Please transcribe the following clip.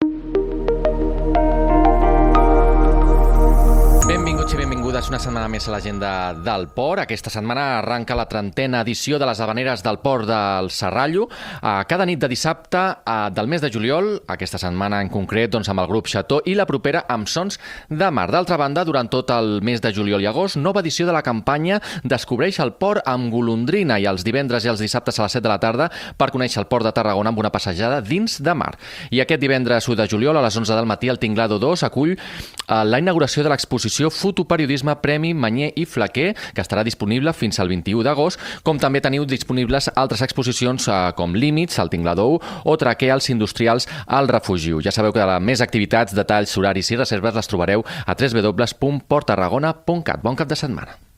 Benvinguts i benvingudes una setmana més a l'agenda del Port. Aquesta setmana arranca la 30a edició de les Havaneres del Port del Serrallo. Cada nit de dissabte del mes de juliol, aquesta setmana en concret amb el grup Chateau, i la propera amb Sons de Mar. D'altra banda, durant tot el mes de juliol i agost, nova edició de la campanya Descobreix el Port amb Golondrina, i els divendres i els dissabtes a les 7 de la tarda per conèixer el Port de Tarragona amb una passejada dins de mar. I aquest divendres 1 de juliol a les 11 del matí el Tinglado 2 acull la inauguració de l'exposició Fotoperiodisme Premi Manyer i Flaquer, que estarà disponible fins al 21 d'agost, com també teniu disponibles altres exposicions com Límits, al Tinglado 1, o Traquer, als Industrials, al Refugiu. Ja sabeu que més activitats, detalls, horaris i reserves les trobareu a www.porttarragona.cat. Bon cap de setmana.